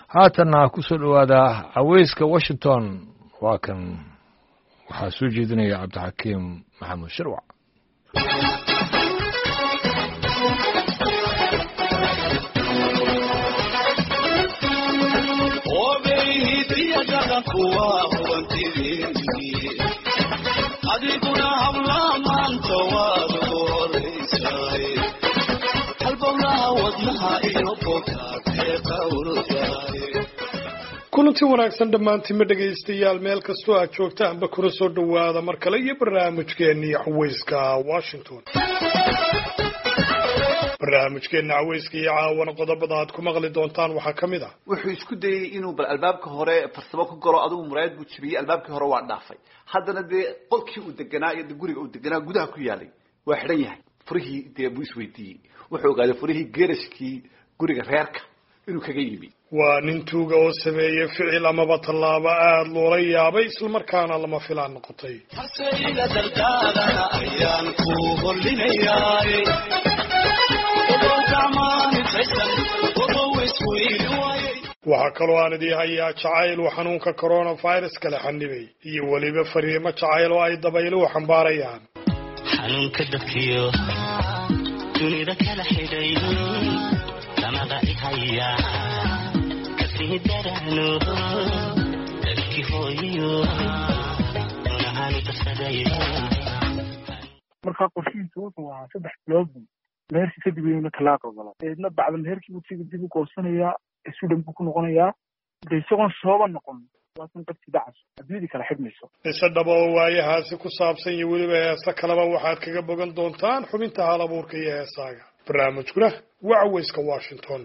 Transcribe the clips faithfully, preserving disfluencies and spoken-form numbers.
haatanna ku soo dhawaada caweyska Washington waa kan waxaa soo jeedinaya Cabdixakiim Maxamuud Sharwac. kulanti wanaagsan dhammaantiin dhagaystayaal meel kastoo aad joogtaanba kuna soo dhawaada mar kale iyo barnaamijkeennii caweyska Washington. barnaamijkeena caweyska iyo caawana qodobada aad ku maqli doontaan waxaa ka mid ah wuxuu isku dayay inuu bal albaabka hore farsamo ku galo adigu muraayad buu jibiyay albaabkii hore waa dhaafay haddana dee qolkii uu deganaa iyo guriga uu deganaa gudaha ku yaalay waa xidhan yahay furihii dee buu isweydiiyey wuxuu ogaaday furihii geerashkii guriga reerka inuu kaga yimi waa nin tuuga oo sameeyay ficil amaba tallaabo aad loola yaabay isla markaana lama filaan noqotay waxaa kaloo aan idii hayaa jacayl uu xanuunka coronavirus kala xanibay iyo weliba fariimo jacayl oo ay dabayluhu xambaarayaan xanuunka dadkiyo dunida kala xidhay lamada ihaya kasii darano dadkii hooyo unahaani tasaday markaa qorshihiisa wuxuu ahaa saddex bilood meherkii kadib inuu talaaq galo eedna bacda meherkii uu sidii dib u goosanayaa isu dhan buu ku noqonayaa isagoon sooba noqon waasan qabti dacas adduunyadii kala xidhmayso ise dhaba oo waayahaasi ku saabsan iyo weliba heesa kaleba waxaad kaga bogan doontaan xubinta hal abuurka iyo heesaaga barnaamijkuna waa caweyska Washington.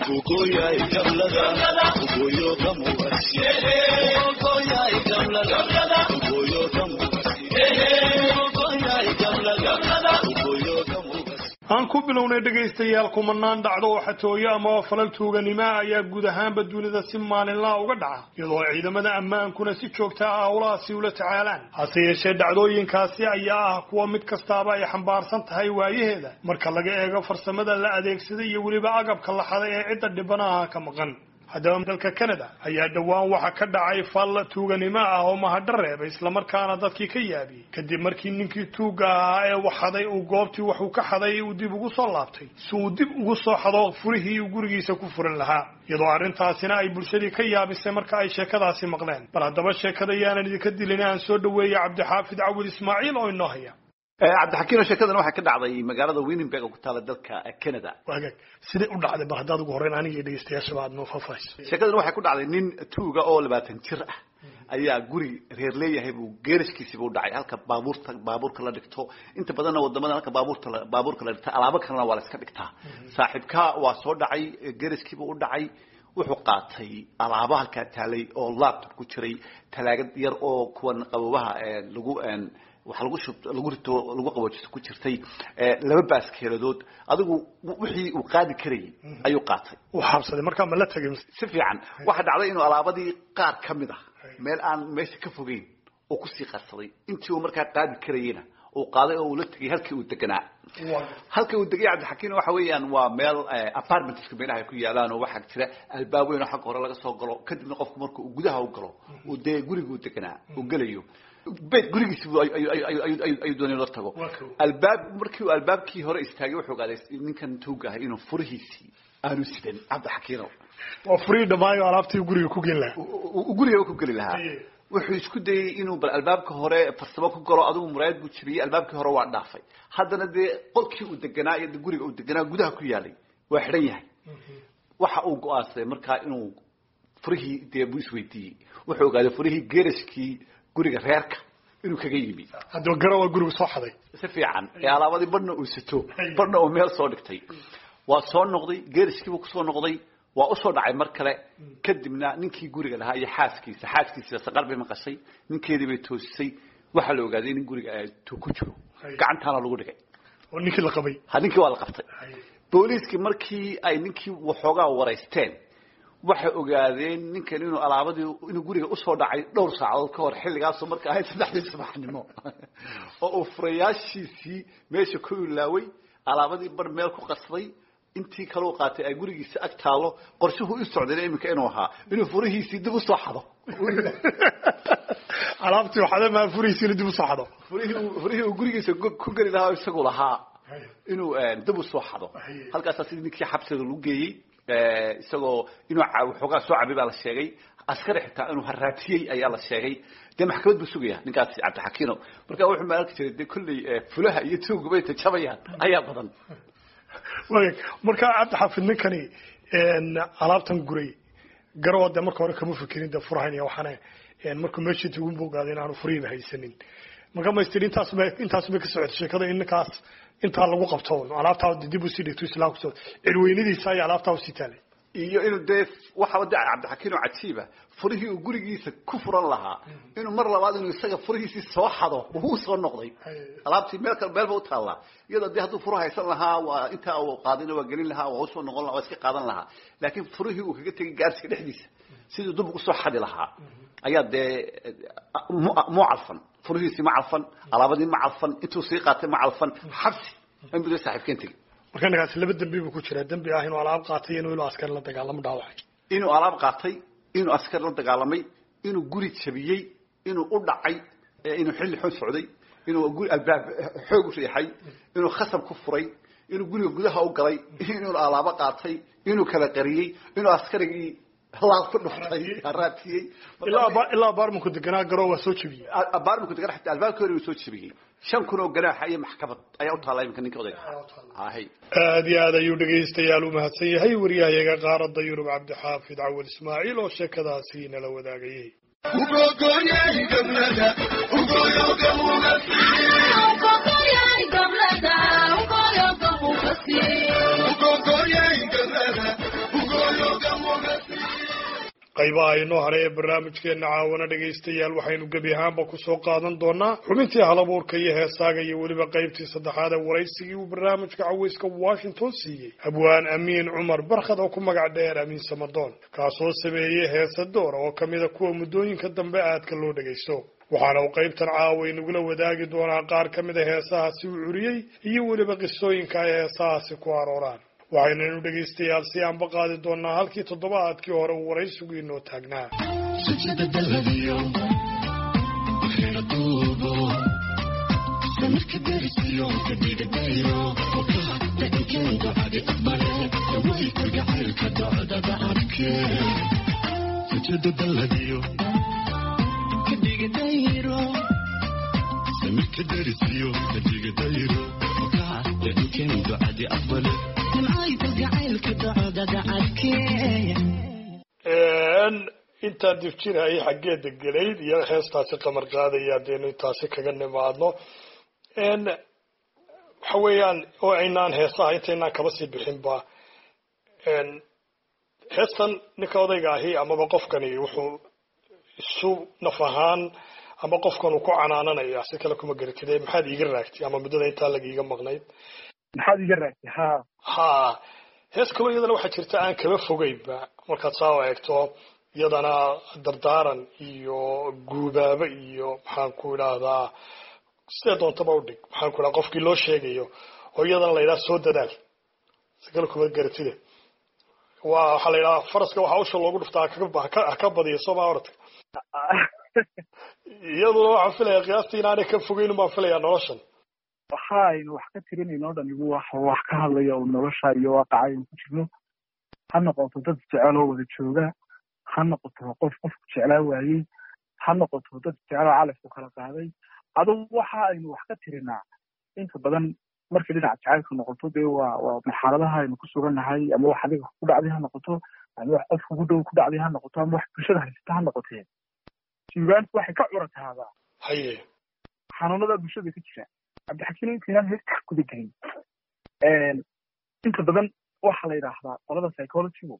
aan ku bilownay dhagaystayaal kumanaan dhacdo oo xatooyo ama falal tuuganimo ayaa guud ahaanba dunida si maalinlaa uga dhaca iyadoo ciidamada ammaankuna si joogta ah howlahaasi ula tacaalaan hase yeeshee dhacdooyinkaasi ayaa ah kuwa mid kastaaba ay xambaarsan tahay waayaheeda marka laga eego farsamada la adeegsaday iyo weliba agabka la xaday ee cidda dhibanaha ka maqan haddaba dalka Canada ayaa dhawaan waxa ka dhacay fal tuuganimo ah oo mahadhareeb isla markaana dadkii ka yaabiyay kadib markii ninkii tuuga ahaa ee waxaday uu goobtii wax uu ka xaday uu dib ugu soo laabtay si uu dib ugu soo xado furihii uu gurigiisa ku furan lahaa iyadoo arrintaasina ay bulshadii ka yaabisay marka ay sheekadaasi maqleen bal haddaba sheekada yaanan idinka dilin aan soo dhaweeyay Cabdixaafid Cawil Ismaaciil oo inoo haya Cabdixakiim sheekadan waxa ka dhacday magaalada Winnipeg oo ku taala dalka Canada waagay sidee u dhacday bar hadaad ugu horreyn aniga dhageystayaasha baad noo faahfaahiso sheekadan waxa ku dhacday nin tuuga oo labaatan jir ah ayaa guri reer leeyahay buu geerashkiisa u dhacay halka baabuurta baabuurka la dhigto inta badan wadamada halka baabuurta baabuurka la dhigto alaabo kalena waa la iska dhigtaa saaxiibka waa soo dhacay geerashkiisa u dhacay wuxuu qaatay alaabo halka taalay oo laptop ku jiray talaagad yar oo kuwan qababaha lagu waxa lagu shub lagu rito lagu qaboojiso ku jirtay laba baaskeeladood adigu wixii uu qaadi karay ayuu qaatay uu xabsaday markaa ma la tagay si fiican waxa dhacday inuu alaabadii qaar kamid ah meel aan meesha ka fogeyn oo ku sii qarsaday intii uu markaa qaadi karayna uu qaaday oo uu la tagay halkii uu deganaa halkii uu degay Cabdixakiim waxa weeyaan waa meel apartment isku meelaha ku yaalaan oo waxa jira albaab weyn oo xaq hore laga soo galo kadibna qofku markuu gudaha u galo uu dee guriga uu deganaa uu galayo bed gurigiisa ay doonay la tago albaab markii uu albaabkii hore istaagay wuxuu ogaaday ninkan tuuga ah inuu furihiisi aanu sidan Cabdixakiim oo furii dhamaayo alaabtii guriga ku gelin lahaa uu guriga ku gelin lahaa wuxuu isku dayay inuu bal albaabka hore farsamo ku galo adigu muraayad buu jibiyay albaabkii hore waa dhaafay haddana dee qolkii uu deganaa iyo guriga uu deganaa gudaha ku yaalay waa xidhan yahay waxa uu go'aansaday markaa inuu furihii dee buu isweydiiyey wuxuu ogaaday furihii geerashkii guriga reerka inuu kaga yimi haddii garawa guriga soo xaday si fiican ee alaabadii badna uu sito badna uu meel soo dhigtay waa soo noqday geerashkii buu ku soo noqday waa u soo dhacay mar kale kadibna ninkii guriga lahaa iyo xaaskiisa xaaskiisa saqar bay maqashay ninkeedii bay toosisay waxa la ogaaday in guriga ay ku jiro gacantana lagu dhigay oo ninkii la qabay ha ninkii waa la qabtay booliiskii markii ay ninkii waxoogaa wareysteen waxay ogaadeen ninkan inuu alaabadii inuu guriga u soo dhacay dhowr saacadood ka hor xilligaas marka ay saddexdii subaxnimo oo uu furayaashiisii meesha ku ilaaway alaabadii bar meel ku qasday intii kale uu qaatay ay gurigiisa ag taalo qorshuhu u socday iminka inuu ahaa inuu furihiisii dib u soo xado alaabtii waxaad ma furihiisii dib u soo xado furihii furihii uu gurigiisa ku geli lahaa isagu lahaa inuu dib u soo xado halkaas sidii ninkii xabsiga lagu geeyay isagoo inuu waxoogaa soo cabay baa la sheegay askari xitaa inuu haraatiyay ayaa la sheegay de maxkamad buu sugaya ninkaas Cabdixakiino marka wuxuu ma arki jiray de kulli fulaha iyo tuugu bay tajabayaan ayaa badan marka Cabdixafiid ninkani een alaabtan guray garowda marka hore kama fikirin da furahan iyo waxana een markuu meeshii tuugu buu qaaday inaanu furiin haysanin marka ma istiin intaas ma intaas ma ka socod sheekada in ninkaas inta lagu qabto alaabta dib u sii dhigto islaamku soo cirweynadiisa ay alaabta u sitaalay iyo inuu de waxa wada Cabdixakiino cajiiba furihii uu gurigiisa ku furan lahaa inuu mar labaad inuu isaga furihiisa soo xado uu soo noqday alaabtii meel kale meel u taala iyadoo de haduu furaha haysan lahaa waa inta uu qaadina waa gelin lahaa waa soo noqon lahaa waa iska qaadan lahaa laakiin furihii uu kaga tagay gaarsiga dhexdiisa sidii dib u soo xadi lahaa ayaa de mu calfan furihiisa ma calfan alaabadii ma calfan intuu sii qaatay ma calfan xabsi in buu saaxiibkeen tagay marka ninkaas laba dambi buu ku jiraa dambi ah inuu alaab qaatay inuu ilo askar la dagaalamo dhaawacay inuu alaab qaatay inuu askar la dagaalamay inuu guri jabiyay inuu u dhacay inuu xilli xun socday inuu guri albaab xoog u riixay inuu khasab ku furay inuu guriga gudaha u galay inuu alaab qaatay inuu kala qariyay inuu askarigii halaal ku dhuftay haraatiyay ilaa ilaa baarmanku deganaa garoowa soo jabiyay baarmanku deganaa xitaa albaabka hore uu soo jabiyay shan kun oo ganaax ay maxkamad ayaa u taalay ninka ninka odayga ahay aad iyo aad ayuu dhageystayaal u mahadsan yahay wariyahayaga qaaradda Yurub Cabdixaafid Cawad Ismaaciil oo sheekadaasi nala wadaagayay qaybaha inoo haray ee barnaamijkeena caawana dhageystayaal waxaynu gebi ahaanba ku soo qaadan doonaa xubintii halabuurka iyo heesaaga iyo weliba qaybtii saddexaad ee waraysigii uu barnaamijka caweyska Washington siiyey abwaan amiin cumar barkhad oo ku magac dheer amiin samadoon kaasoo sameeyey heesa door oo kamida kuwa muddooyinka dambe aadka loo dhageysto waxaana uu qaybtan caawa inagula wadaagi doonaa qaar ka mid a heesahaasi uu curiyey iyo weliba qisooyinka ay heesahaasi ku arooraan waxaynaynu dhegaystayaal si aanba qaadi doonaa halkii toddobaadkii hore uu waraysigu inoo taagnaa intaan difjinayay xaggeeda gelayd iyo heestaasi qamar qaadaya haddaynu intaasi kaga nimaadno waxa weeyaan oo aynaan heesaha intaynaan kaba sii bixinba heestan ninka odayga ahi amaba qofkani wuxuu isu naf ahaan ama qofkan uu ku canaananaya si kale kuma garatide maxaad iiga raagtay ama muddada intaa laga iiga maqnayd maxaad iiga raagtay ha ha hees kaloo iyadana waxaa jirta aan kaba fogeynba markaad saa u eegto iyadana dardaaran iyo guubaaba iyo maxaan ku idhaahdaa sidee doontaba u dhig maxaan ku idhaha qofkii loo sheegayo oo iyadana la yidhaha soo dadaal si kale kuma garatide waa waxaa la yidhaha faraska waxaa usha loogu dhuftaa ha ka badiyo soo maa orta iyaduna waxaan filaya qiyaastii inaanay ka fogeyn baan filayaa noloshan waxaaynu wax ka tirinayno o dhan igu wax wax ka hadlaya oo nolosha iyo waaqaca aynu ku jirno ha noqoto dad jecel oo wada jooga ha noqoto qof qofku jeclaa waayey ha noqoto dad jecel oo calafku kala qaaday adugu waxa aynu wax ka tirinaa inta badan markii dhinaca jacaylka noqoto dee waa waa marxaladaha aynu ku sugannahay ama wax adiga ku dhacday ha noqoto ama wax qof ugu dhow ku dhacday ha noqoto ama wax bulshada haysata ha noqotee suugaantu waxay ka curataadaa haye xanuunada bulshada ka jira cabdixakiin intaynaan heerka guda gelin inta badan waxaa la yidhaahdaa qolada psychologygu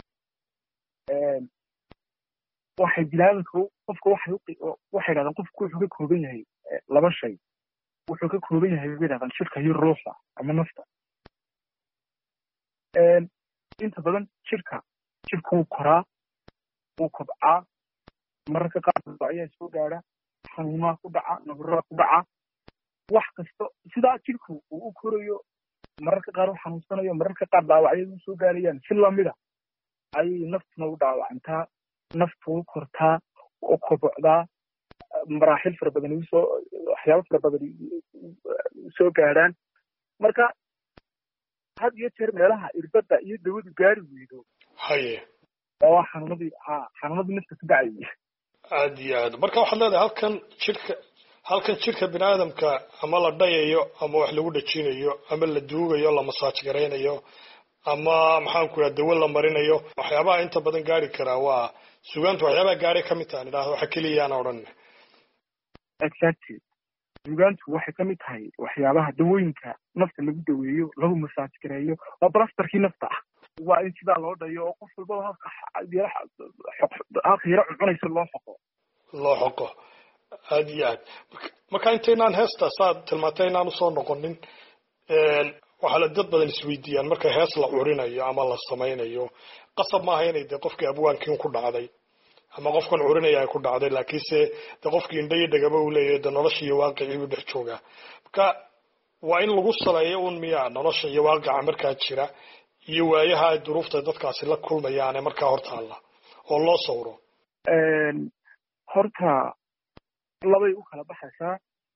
waxay bilaabanka qofka waxay waxay yidhahdaan qofku wuxuu ka kooban yahay laba shay wuxuu ka kooban yahay bay yidhahdaan jirka iyo ruuxa ama nafta inta badan jirka jirka wuu koraa wuu kobcaa mararka qaar ayaa soo gaadha xanuunaha ku dhaca nabaraa ku dhaca wax kasta sidaa jirku uu u korayo mararka qaar u xanuunsanayo mararka qaar dhaawacyadu u soo gaarayaan si lamida ayay naftuna u dhaawacantaa naftu u kortaa u kobocdaa maraaxil fara badan usoo waxyaabo fara badan soo gaadhaan marka had iyo jeer meelaha irbadda iyo dawadu gaari weydo haye waa xanuunadii ha xanuunadii nafta ku dhacayay aad iyo aad marka waxaad leedahay halkan jirka halkan jirka biniaadamka ama la dhayayo ama wax lagu dhajinayo ama la duugayo la masaaj garaynayo ama maxaan ku rahaa dawo la marinayo waxyaabaha inta badan gaari karaa waa sugaanta waxyaabaha gaari ka mid tahay idhaahdo waxa keliyaana odhan exactly sugaantu waxay ka mid tahay waxyaabaha dawooyinka nafta lagu daweeyo lagu masaaj gareeyo waa blastarkii nafta ah waa in sidaa loo dhayo oo qof walba halka halka yara cunaysa loo xoqo loo xoqo aad iyo aad marka intaynaan heesta saad tilmaantay inaan usoo noqonin waxaa la dad badan isweydiiyaan marka hees la curinayo ama la samaynayo qasab maaha inay dee qofkii abwaankiin ku dhacday ama qofkan curinaya ay ku dhacday laakiinse dee qofkii indha iyo dhagaba uu leeyahay dee nolosha iyo waaqicii buu dhex joogaa marka waa in lagu saleeyo un miyaa nolosha iyo waaqica markaa jira iyo waayaha ay duruufta dadkaasi la kulmayaane markaa hortaalla oo loo sawro horta labay u kala baxaysaa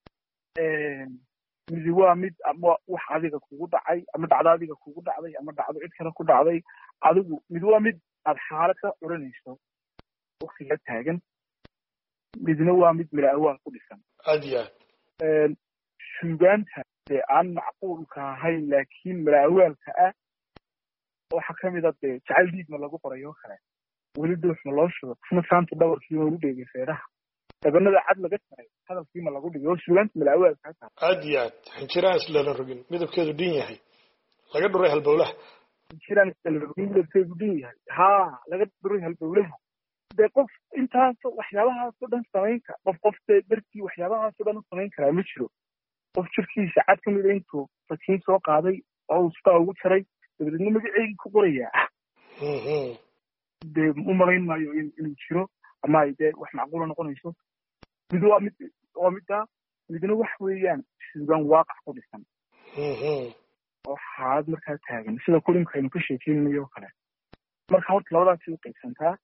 midi waa mid ama wax adiga kugu dhacay ama dhacdo adiga kugu dhacday ama dhacdo cid kale ku dhacday adigu mid waa mid aad xaalad ka curinayso waktiga taagan midna waa mid mila-awaal ku dhisan aad iyo aad suugaanta dee aan macquulka ahayn laakiin mila-awaalka ah waxaa kamid a dee jacayl dhiigma lagu qoray oo kale weli dhuuxma loo shugo isna saanta dhawarkiima lagu dheegay feedhaha dabanada cad laga taray hadalkiima lagu dhigay oo suugaanta mila-awaalka hataa aad iyo aad xinjiraan islala rogin midabkeedu dhin yahay laga dhuray halbowlaha xinjiraan islala rogin midabkeedu dhin yahay haa laga dhuray halbowlaha dee qof intaas waxyaabahaasoo dhan samayn kara qof qof dee dartii waxyaabahaasoo dhan u samayn karaa ma jiro qof jirkiisa cad ka mida intuu fakiin soo qaaday oo uu sidaa ugu jaray dabadeedna magaceygii ku qorayaa dee u malayn maayo inuu jiro ama ay dee wax macquula noqonayso mid waa mid waa middaa midna wax weeyaan suugaan waaqac ku dhisan oo xaalad markaa taagan sida kulinka aynu ka sheekeynanayo oo kale marka horta labadaasi u qaybsantaa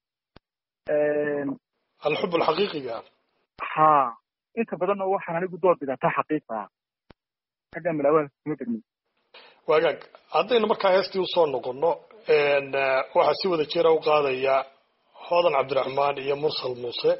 alxub alxaqiiqiga ha inta badan oo waxaan anigu door bidataa xaqiiqa xagga malawaalka kuma degmin wagaag haddaynu markaa heestii usoo noqono waxaa si wada jira u qaadaya hodan cabdiraxmaan iyo mursal muuse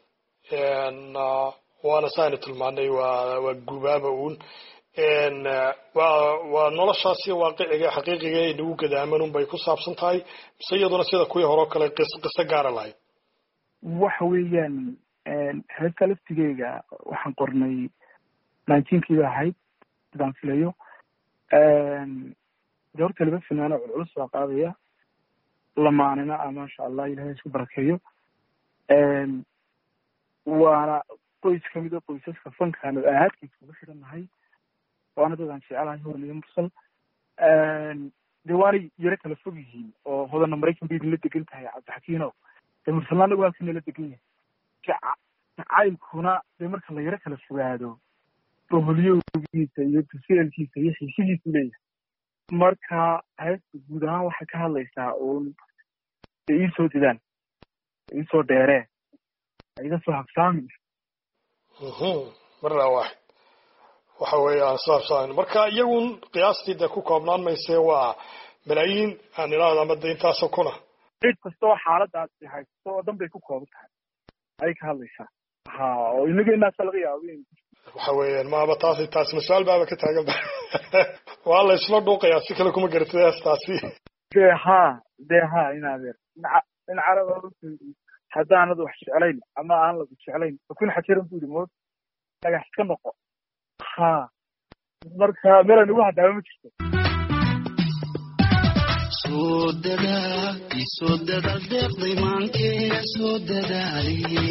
waana saaynu tilmaanay waa waa gubaaba uun waa waa noloshaasi waaqiciga xaqiiqiga ee nagu gadaaman un bay ku saabsan tahay mise iyaduna sida kuwii hore oo kale qis qiso gaara lahayd waxa weeyaan heesta laftigeyga waxaan qornay nineteenkiiba ahayd sidaan filayo de horta laba finaano culculus baa qaadaya lamaanina ah maasha allah ilahay isku barakeeyo waana qoys kamid a qoysaska fankaana ahaadkiisa uga xidhannahay waana dadaan jecelahay horan iyo mursal de waanay yaro kala fog yihiin oo hodana maraykan bay idinla degan tahay cabdixakiino de mursalna anagu halka nala degan yahay jacaylkuna dee marka la yaro kala fogaado boholiyowgiisa iyo tuseelkiisa iyo xiisihiisu leeyahay marka heesta guud ahaan waxay ka hadlaysaa uun de iisoo didaan iisoo dheeree iga soo habsaamin marna waaxid waxa weeyaan saabsan marka iyagun qiyaastii dee ku koobnaan mayse waa malaayiin aan ilaahda ama de intaasoo kuna cid kasta oo xaaladaas haysto oo dhan bay ku kooban tahay ayay ka hadlaysaa ha oo inaga inaasa laga yaabo waxa weeyaan maaba taasi taasna su-aal baaba ka taagan ba waa la isla dhuuqayaa si kale kuma garatid heestaasi de ha de ha inadeer in caraba haddaanad wax jeclayn ama aan lagu jeclayn fakun xajiran bu yidhi mood dhagax iska noqo ha marka meelan ugu haddaaba ma jirto soo dadaal soo dadaal deeqday maankee soo dadaaliye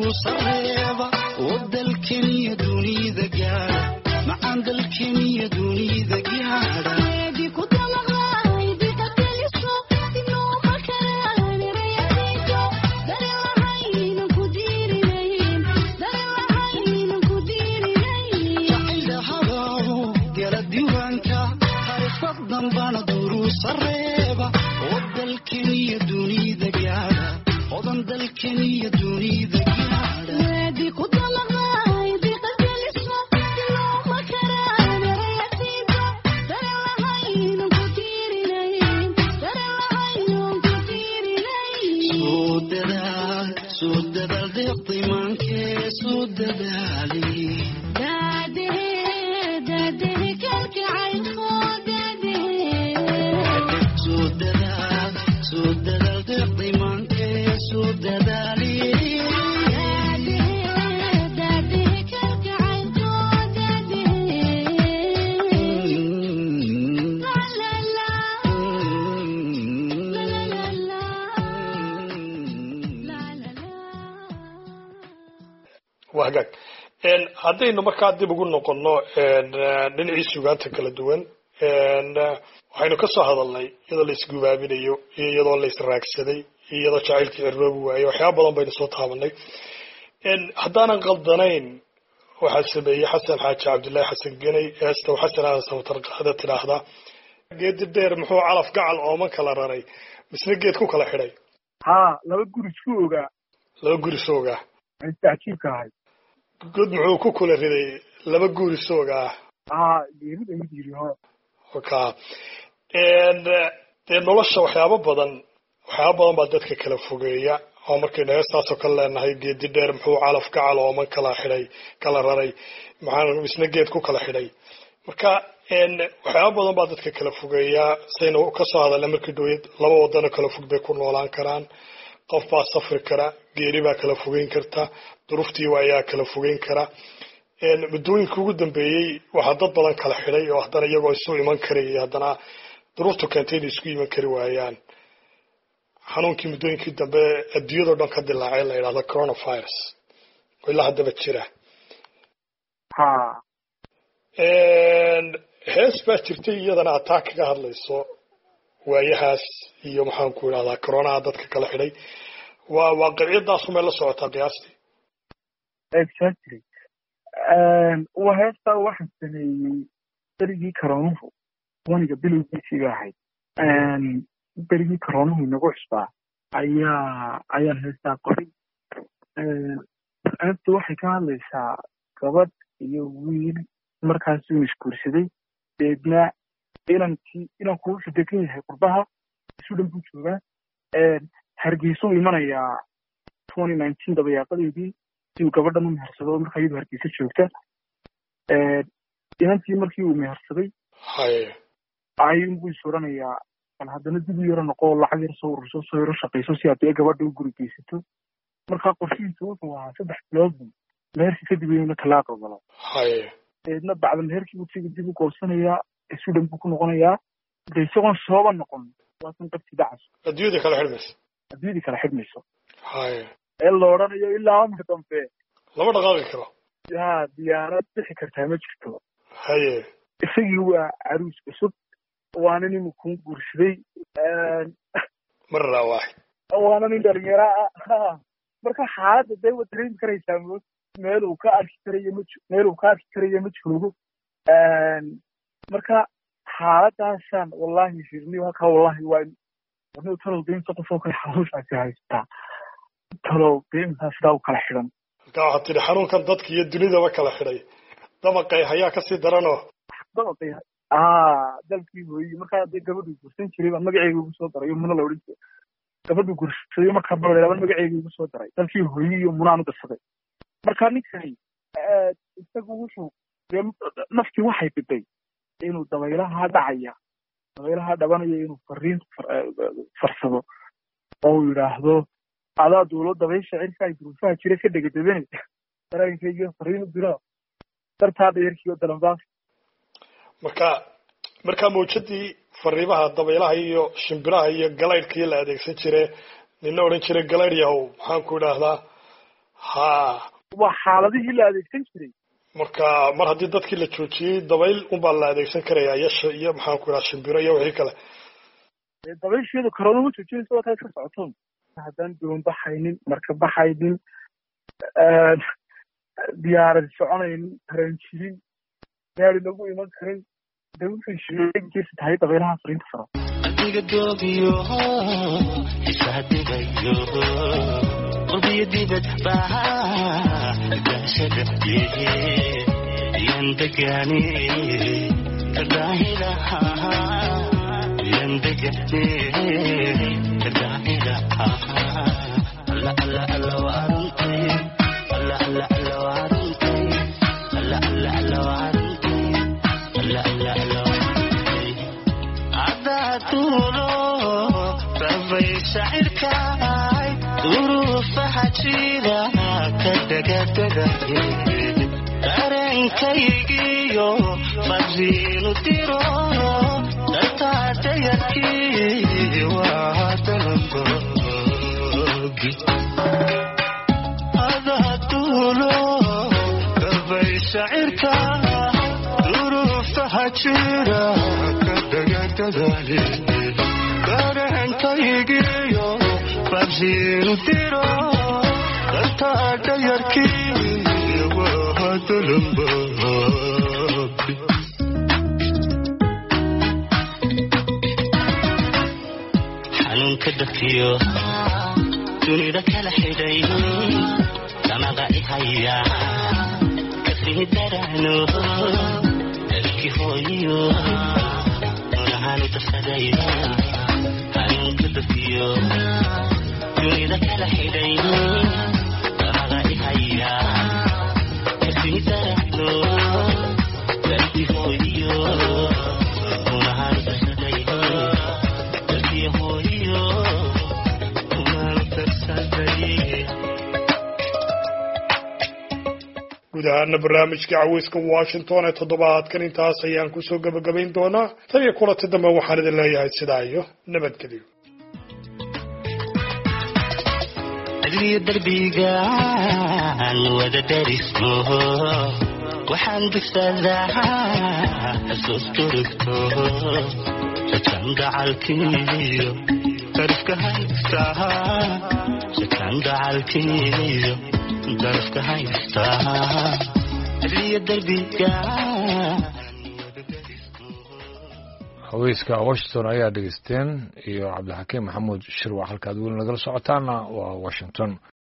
duruusareeba oo dalkaniyo dunida gaadha macaan dalkaniyo dunida gaadha dambana duruusareeba oo dalkaniyo dunida gaadha odan dalkaniyo dunida gaadha soo dadaal deeqday maankee soo dadaali wahagaag een haddaynu markaa dib ugu noqono een dhinacii suugaanta kala duwan een waxaynu ka soo hadalnay iyadoo la isgubaabinayo iyo iyadoo la israagsaday iyo iyadoo jacaylkii cirroobi waayo waxyaaba badan baynu soo taabanay een haddaanan qaldanayn waxaa sameeyey xasan xaaji cabdullaahi xasan geney eesta xasan aadan samatar qaada tidhaahdaa geedi dheer muxuu calaf gacal ooman kala raray misna geed ku kala xidhay haa laba guri isku ogaa laba guri isku ogaa cajiibka ahay god muxuu ku kula riday laba guri isku ogaa haa geerida mid yiri hore oka een dee nolosha waxyaabo badan waxyaabo badan baa dadka kala fogeeya oo markaynu heestaasoo kale leenahay geedi dheer muxuu calaf gacal ooman kala xidhay kala raray maxaa misna geed ku kala xidhay marka een waxyaabo badan baa dadka kala fogeeya saynu ka soo hadalnay markii dhowyd laba wadano kala fog bay ku noolaan karaan qof baa safri kara geeri baa kala fogeyn karta duruuftii waa ayaa kala fogeyn kara een muddooyinka ugu dambeeyey waxaa dad badan kala xidhay oo haddana iyagoo isu iman karayay haddana duruuftu keentay inay isku iman kari waayaan xanuunkii muddooyinkii dambe adduunyadoo dhan ka dilaacay la yidhahdo coronavirus oo ilaa haddaba jira haa een hees baa jirtay iyadana ataa kaga hadlayso waayahaas iyo maxaan ku idhahdaa coronaha dadka kala xidhay waa waaqiciyadaasu may la socotaa qiyaastii exactly waa heestaa waxaan sameeyey berigii karoonuhu waniga bilowgiisii ba ahayd berigii karoonuhu inagu cusbaa ayaa ayaan heestaa qoray heesta waxay ka hadlaysaa gabadh iyo wiil markaas uu isguursaday deedna inankii inanku wuxuu degan yahay qurbaha isu dhan buu joogaa hargeysuu imanayaa twenty nineteen dabayaaqadeedii si uu gabadhan u mehersado markaa iyadu hargeysa joogta inantii markii uu mehersaday ayuunbuu is oranayaa bal haddana dib u yaro noqo lacag yar soo ururso soo yaro shaqayso si haddii gabadha u guri geysato markaa qorshihiisu wuxuu ahaa saddex biloodbu meherkii kadib inuu talaaq ogolo deedna bacda meherkii buu siga dib u goosanayaa isu dhan buu ku noqonayaa de isagoon sooba noqon waasan qabti dhacas adduunyada kala xidhmayso adduunyadii kala xidhmayso haye ee la odhanayo ilaa amar dambe lama dhaqaaqi karo yaa diyaarad bixi kartaa ma jirto haye isagii waa caruus cusub waana nin kuu guursaday marra waaxid waana nin dhalinyaro ah marka xaaladda dee waad dareemi karaysaa mood meel uu ka arki karayo ma meel uu ka arki karayo ma joogo marka xaaladaasaan wallahi firni halkaa wallahi waa warni talow deynta qofoo kale xanuushaasi haystaa talow deyntaa sidaa u kala xidhan halkaa waxaad tidhi xanuunkan dadka iyo dunidaba kala xidhay dabaqay hayaa kasii daranoo dabaqay aa dalkii hooyi markaa dee gabadhuu gursan jiray baa magaceyga ugu soo daray muna la odhan jiray gabadhuu gursaday markaa balaba magaceyga ugu soo daray dalkii hooyi iyo munaan u darsaday marka ninkani isagu wuxuu naftii waxay biday inuu dabaylaha dhacaya dabaylaha dhabanaya inuu fariin farsado oo uu yidhaahdo adaa duulo dabaysha cirka ay duruufaha jira ka dhegadabane dareenkayga fariin u diro dartaa dheerkii oo dalanbaas marka markaa mawjadii fariimaha dabaylaha iyo shimbiraha iyo galaydhkii la adeegsan jire nina odhan jiray galaydh yahow maxaan ku idhaahdaa ha waa xaaladihii la adeegsan jiray marka mar haddii dadkii la joojiyey dabayl unbaa la adeegsan karayaa yasha iyo maxaan ku idhaha shimbiro iyo wixii kale dabaysheedu karoona ma joojinaysa waa taa iska socotoon haddaan doon baxaynin marka baxaynin diyaarad soconaynin tareen jirin gaari lagu iman karin de wuxuu sheegaysa tahay dabaylaha fariinta faro adiga doobiyo isaadigayo qalbiga dibad baa gaashada yandagani kadahila yandagani kadahila la la la warunti la la la warunti la la la warunti la la la عداتولو ربي شعركاي ظروف حجيرة كدقدقة دارنكيجيو فرزينو تيرو دلتا يكي واتنبوغي عداتولو ربي شعركاي ظروف حجيرة Karen kaygiyo fazil tiro ta tayarki wa hadlamba hanun kadakiyo dunida kala xiday lama qai haya kasi darano elki hoyo أنا تفدينا أنا كدفيو دوني ذاك الحين أنا إحيا كسي ترحلو كسي هويو أنا تفدينا كسي هويو أنا تفدينا guud ahaana barnaamijka caweyska washington ee toddobaadkan intaas ayaan kusoo gabagabayn doonaa tan iyo kulanti dambe waxaan idin leeyahay sidaa iyo nabadgelyo adliya darbigaan wada darismo waxaan dugsadaa xasuus turugto shakaan gacalkiyo darifka haystaa shakaan gacalkiyo darafka haystaa adliya darbigaan haweyska washington ayaa dhegeysteen iyo cabdilxakiim maxamuud shirwac halkaad weli nagala socotaana waa washington